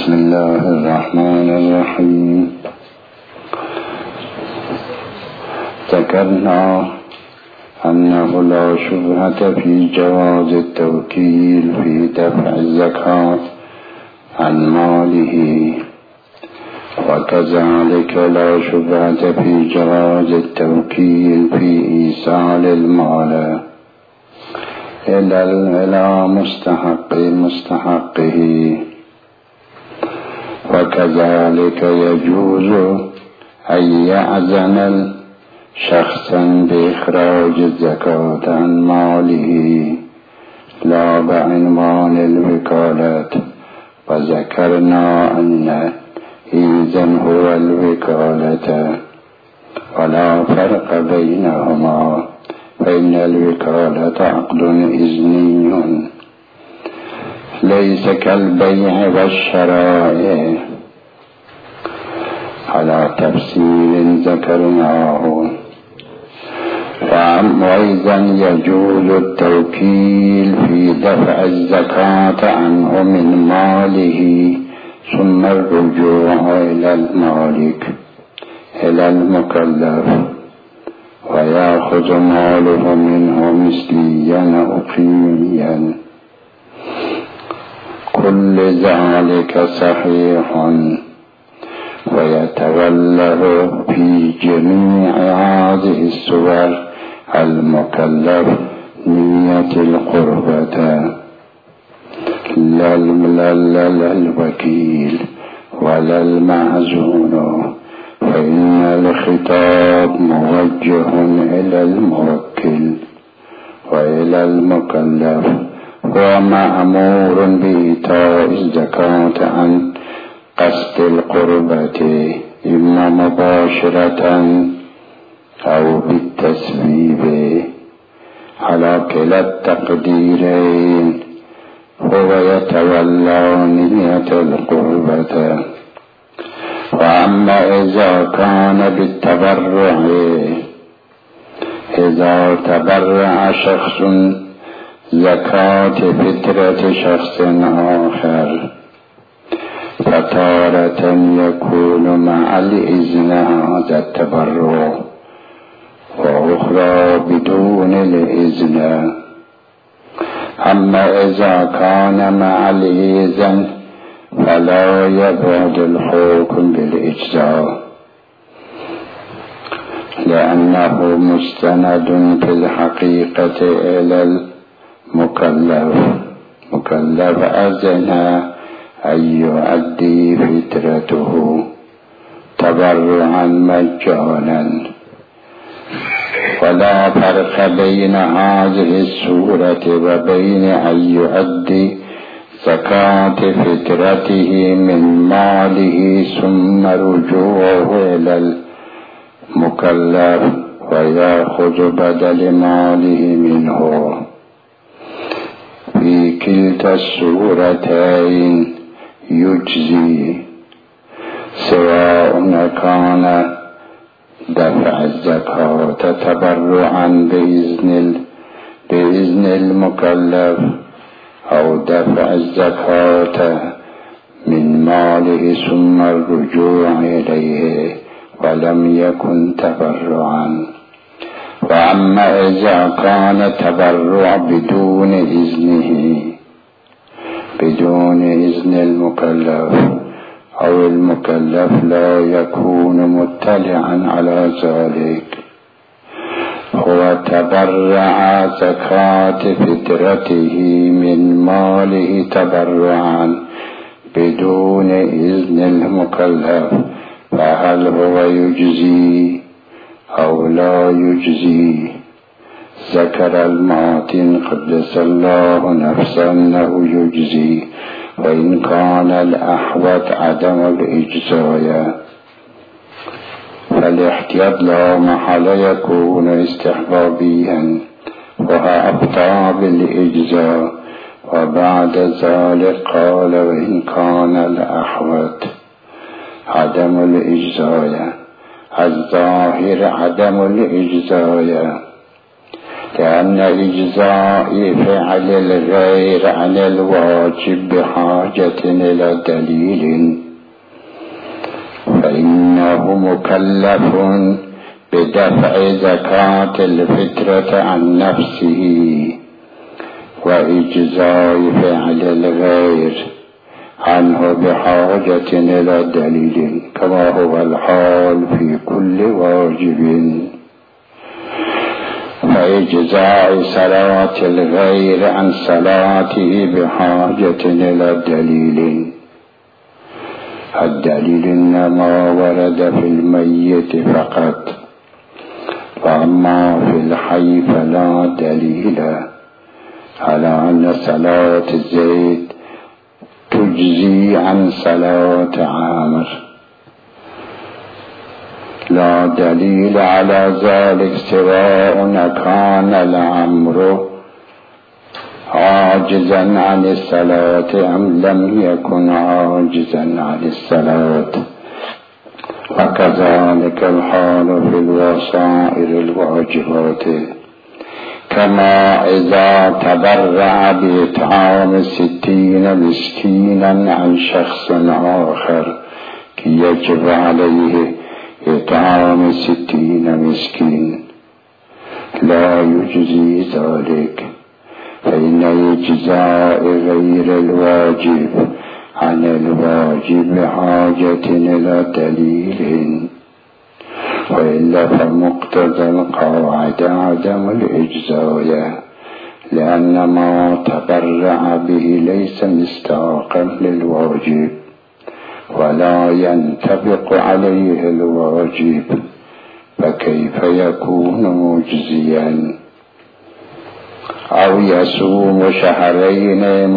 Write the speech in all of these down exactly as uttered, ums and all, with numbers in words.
بسم الله الرحمن الرحيم. ذكرنا أنه لا شبهة في جواز التوكيل في دفع الزكاة عن ماله، وكذلك لا شبهة في جواز التوكيل في إيصال المال إلى مستحق مستحقه، وكذلك يجوز أن يأذن شخصا بإخراج الزكاة عن ماله لا بعنوان الوكالة، وذكرنا أن إذن هو الوكالة ولا فرق بينهما، فإن الوكالة عقد إذني ليس كالبيع والشراء على تفسير ذكرناه. وإذا يجوز التوكيل في دفع الزكاة عنه من ماله ثم الرجوع إلى المالك إلى المكلف ويأخذ ماله منه مثليا أو قيميا، كل ذلك صحيح، ويتولى في جميع هذه الصور المكلف نية القربة لا الوكيل ولا المعزون، فإن الخطاب موجه إلى الموكل وإلى المكلف، هو مأمور بإيتاء الزكاة عن قصد القربة إما مباشرة أو بالتسبيب، على كلا التقديرين هو يتولى نية القربة. وأما إذا كان بالتبرع، إذا تبرع شخص زكاة فطرة شخص آخر فتارة يكون مع الإذن هذا التبرع، وأخرى بدون الإذن. أما إذا كان مع الإذن فلا يبعد الحكم بالإجزاء، لأنه مستند في الحقيقة إلى المكلف. مكلف أذن أن يؤدي فطرته تبرعا مجانا، ولا فرق بين هذه الصورة وبين أن يؤدي زكاة فطرته من ماله ثم رجوعه إلى المكلف ويأخذ بدل ماله منه. في كلتا الصورتين يجزي، سواء كان دفع الزكاة تبرعا بإذن بإذن المكلف أو دفع الزكاة من ماله ثم الرجوع إليه ولم يكن تبرعا. وأما إذا كان تبرع بدون إذنه، بدون إذن المكلف أو المكلف لا يكون مطلعا على ذلك، هو تبرع زكاة فطرته من ماله تبرعا بدون إذن المكلف، فهل هو يجزي أو لا يجزي؟ ذكر الماتن قدس الله نفسه أنه يجزي، وإن كان الأحوط عدم الإجزاء، فالاحتياط لا محل يكون استحبابيا، وها أبطأ بالإجزاء. وبعد ذلك قال وإن كان الأحوط عدم الإجزاء، الظاهر عدم الإجزاء، لأن إجزاء فعل الغير عن الواجب بحاجة إلى دليل، فإنه مكلف بدفع زكاة الفطرة عن نفسه، وإجزاء فعل الغير عنه بحاجة إلى دليل، كما هو الحال في كل واجب. فإجزاء صلاة الغير عن صلاته بحاجة إلى دليل. الدليل إنما ورد في الميت فقط، وأما في الحي فلا دليل على أن صلاة زيد تجزي عن صلاة عامر. لا دليل على ذلك سواء كان الأمر عاجزا عن الصلاة أم لم يكن عاجزا عن الصلاة. وكذلك الحال في الوصائر الواجبات، كما إذا تبرع بإطعام ستين مسكينا عن شخص آخر يجب عليه إطعام ستين مسكين، لا يجزي ذلك، فإن إجزاء غير الواجب عن الواجب بحاجة إلى دليل، وإلا فمقتضى القاعدة عدم الإجزاء، لأن ما تبرع به ليس مستحقا للواجب ولا ينطبق عليه الواجب، فكيف يكون مجزيا؟ أو يصوم شهرين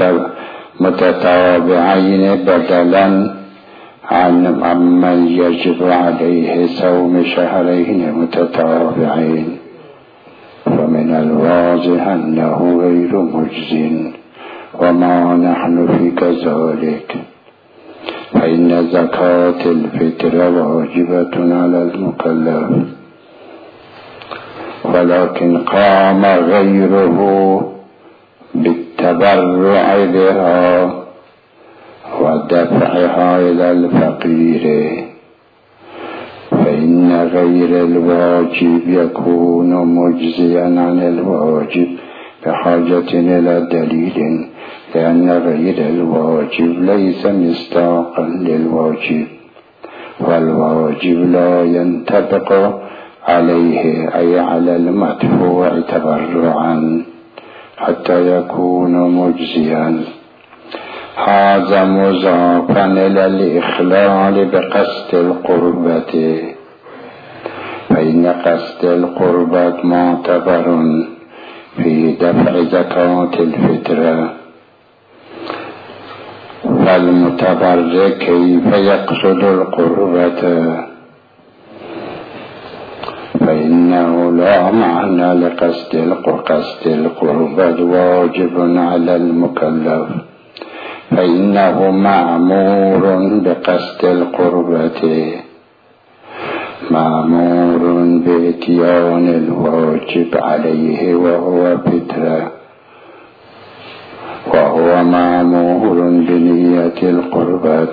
متتابعين بدلا عن من يجب عليه صوم شهرين متتابعين، فمن الواضح أنه غير مجز، وما نحن في كذلك، فإن زكاة الفطر واجبة على المكلف، ولكن قام غيره بالتبرع بها ودفعها إلى الفقير، فإن غير الواجب يكون مجزيا عن الواجب بحاجة إلى دليل، لأن غير الواجب ليس مصداقا للواجب، والواجب لا ينطبق عليه أي على المدفوع تبرعا حتى يكون مجزيا. هذا مضافا إلى الإخلال بقصد القربة، فإن قصد القربة معتبر في دفع زكاة الفطرة، فالمتبرع كيف يقصد القربة؟ فإنه لا معنى لقصد قصد القربة واجب على المكلف، فإنه مأمور بقصد القربة، مأمور بإتيان الواجب عليه وهو فطرة، وهو مأمور بنية القربة.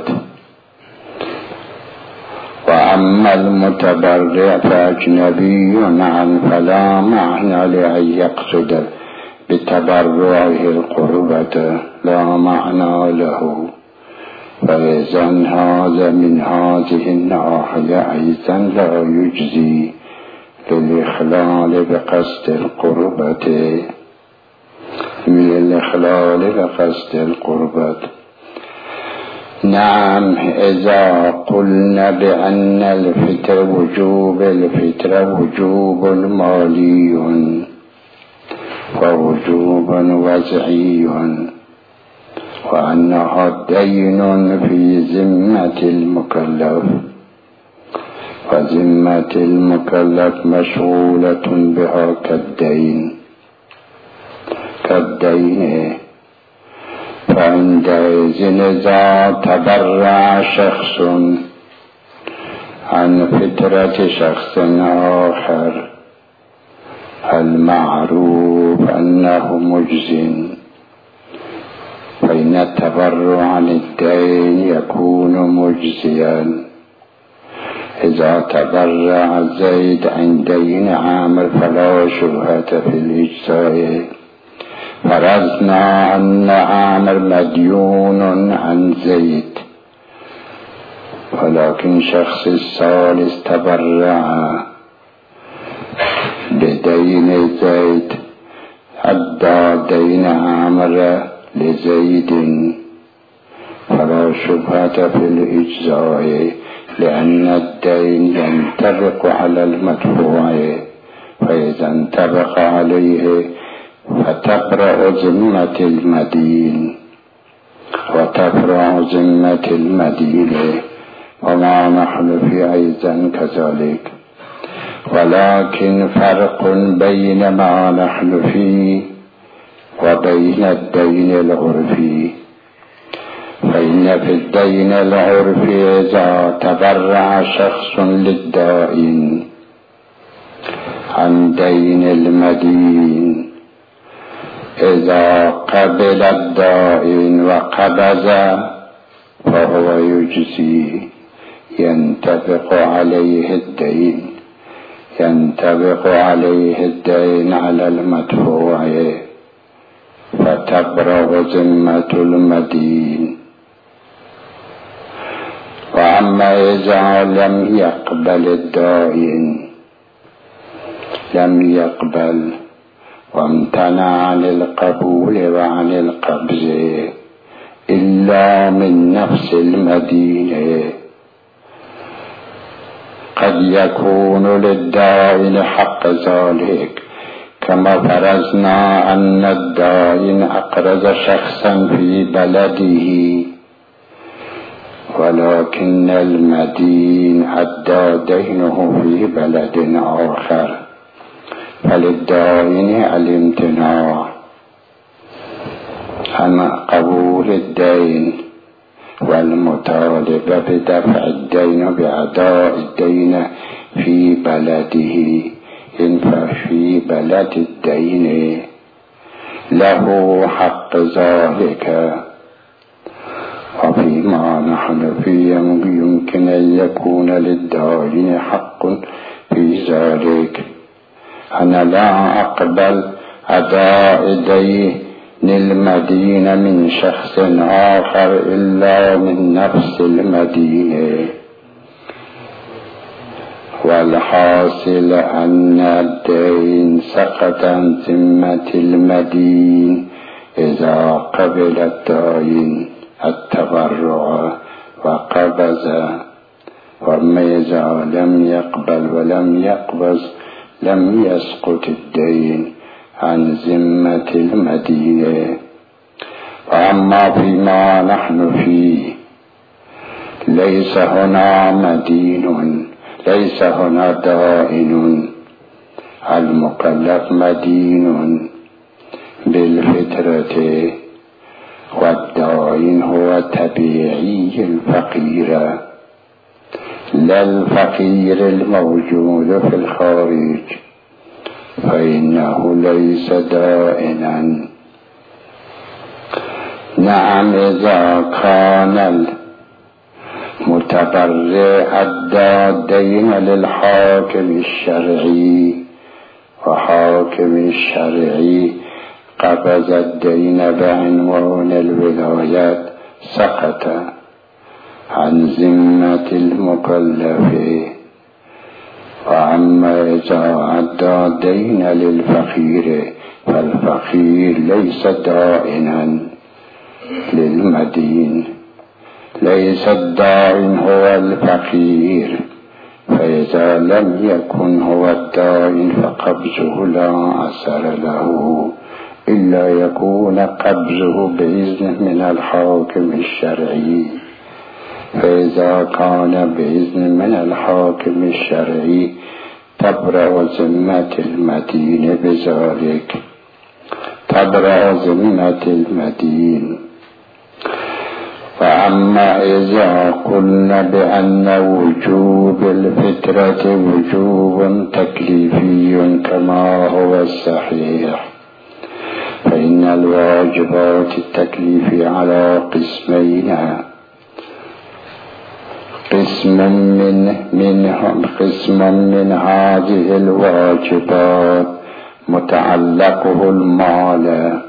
وأما المتبرع فأجنبي عنه فلا معنى لأن يقصد بتبرعه القربة، لا معنى له، فإذن هذا من هذه الناحية أيضا لا يجزي للإخلال بقصد القربة، من الإخلال بقصد القربة. نعم، إذا قلنا بأن الفطر وجوب الفطر وجوب مالي ووجوب وضعي، وأنها دين في ذمة المكلف، وذمة المكلف مشغولة بها كالدين كالدين فعندئذ إذا تبرع شخص عن فطرة شخص آخر المعروف أنه مجز، فإن التبرع عن الدين يكون مجزيا. إذا تبرع زيد عن دين عامر فلا شبهة في الإجزاء. فرضنا أن عامر مديون عن زيد، ولكن شخص الثالث تبرع بدين زيد، أدى دين عامر لزيد، فلا شبهة في الإجزاء، لأن الدين ينطبق على المدفوع، فإذا انطبق عليه فتبرأ ذمة المدين وتبرأ ذمة المدين، وما نحن في أيضا كذلك. ولكن فرق بين ما نحن فيه وبين الدين العرفي. فإن في الدين العرفي إذا تبرع شخص للدائن عن دين المدين، إذا قبل الدائن وقبض فهو يجزي، ينطبق عليه الدين ينطبق عليه الدين على المدفوع، فتبرأ ذمة المدين. وأما إذا لم يقبل الدائن لم يقبل وامتنع عن القبول وعن القبض إلا من نفس المدينة، قد يكون للدائن حق ذلك، كما فرضنا أن الدائن أقرض شخصا في بلده، ولكن المدين أدى دينه في بلد آخر، فللدائن الامتناع عن قبول الدين والمطالبة بدفع الدين بأداء الدين في بلده، إن ففي بلد الدين له حق ذلك. وفيما نحن فيه يمكن أن يكون للدائن حق في ذلك. أنا لا أقبل أداء دين المدين من شخص آخر إلا من نفس المدينة، والحاصل أن الدين سقط عن ذمة المدين إذا قبل الدائن التبرع وقبض، وما إذا لم يقبل ولم يقبض لم يسقط الدين عن ذمة المدينة. وأما فيما نحن فيه ليس هنا مدين، ليس هنا دائن، المكلف مدين بالفطرة، والدائن هو تبعي الفقير لا الفقير الموجود في الخارج، فإنه ليس دائنا. نعم إذا كان المتبرع أدى الدين للحاكم الشرعي، وحاكم الشرعي قبض الدين بعنوان الولايات، سقط عن ذمة المكلف. وأما إذا أدى الدين للفقير فالفقير ليس دائنا للمدين، ليس الدائن هو الفقير، فإذا لم يكن هو الدائن فقبضه لا أثر له إلا يكون قبضه بإذن من الحاكم الشرعي. فإذا كان بإذن من الحاكم الشرعي تبرأ ذمة المدين بذلك، تبرأ ذمة المدين. فأما إذا قلنا بأن وجوب الفطرة وجوب تكليفي كما هو الصحيح، فإن الواجبات التكليفية على قسمين: قسم من منهم قسم من هذه الواجبات متعلقه المال،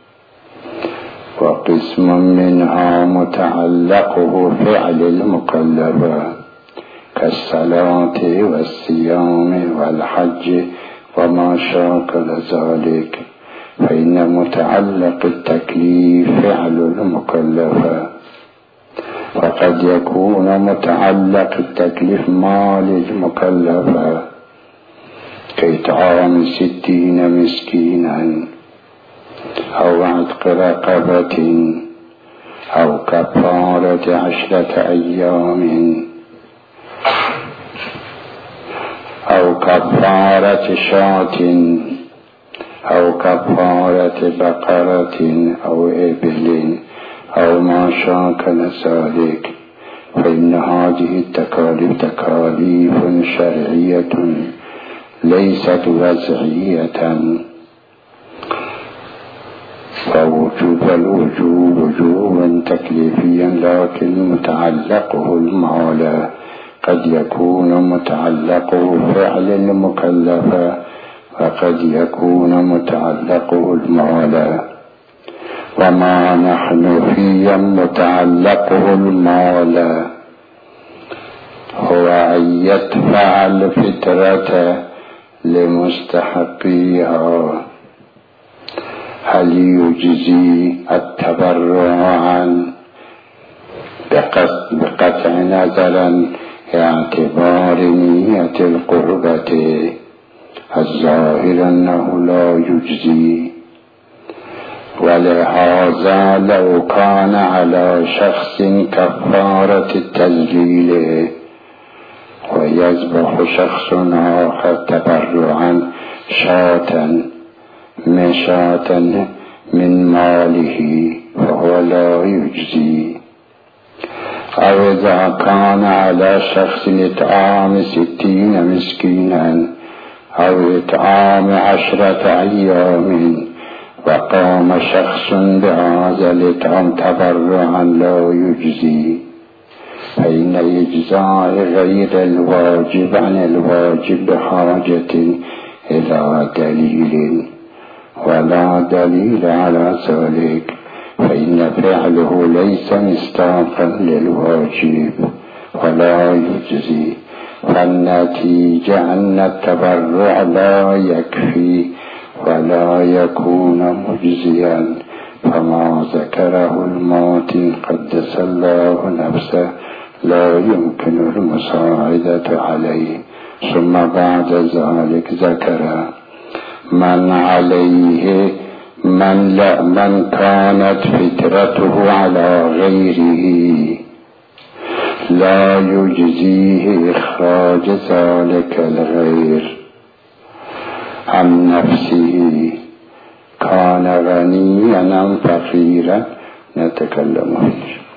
وقسم منها متعلقه فعل المكلف كالصلاة والصيام والحج وما شاكل ذلك. فإن متعلق التكليف فعل المكلف، وقد يكون متعلق التكليف مال المكلف كإطعام ستين مسكينا أو عتق رقبة أو كفارة عشرة أيام أو كفارة شاة أو كفارة بقرة أو إبل أو ما شاكل ذلك. فإن هذه التكاليف تكاليف شرعية ليست وضعية، فوجوب الوجوب وجوبا تكليفيا لكن متعلقه المال، قد يكون متعلقه فعل المكلف وقد يكون متعلقه المال. وما نحن فيه متعلقه المال هو أن يدفع الفطرة لمستحقيها. هل يجزي التبرع بقطع نظرا اعتبار نية القربة؟ الظاهر أنه لا يجزي، ولهذا لو كان على شخص كفارة التذليل ويذبح شخص آخر تبرعا شاة من شاة من ماله فهو لا يجزي. أو إذا كان على شخص إطعام ستين مسكينا أو إطعام عشرة أيام وقام شخص بهذا الإطعام تبرعا لا يجزي، فإن إجزاء غير الواجب عن الواجب بحاجة إلى دليل، ولا دليل على ذلك، فإن فعله ليس مصداقا للواجب ولا يجزي. فالنتيجة أن التبرع لا يكفي ولا يكون مجزيا، فما ذكره الماتن قدس الله نفسه لا يمكن المساعدة عليه. ثم بعد ذلك ذكر من عليه من لا من كانت فطرته على غيره لا يجزيه إخراج ذلك الغير عن نفسه، كان غنيا أم فقيرا. نتكلم فيه.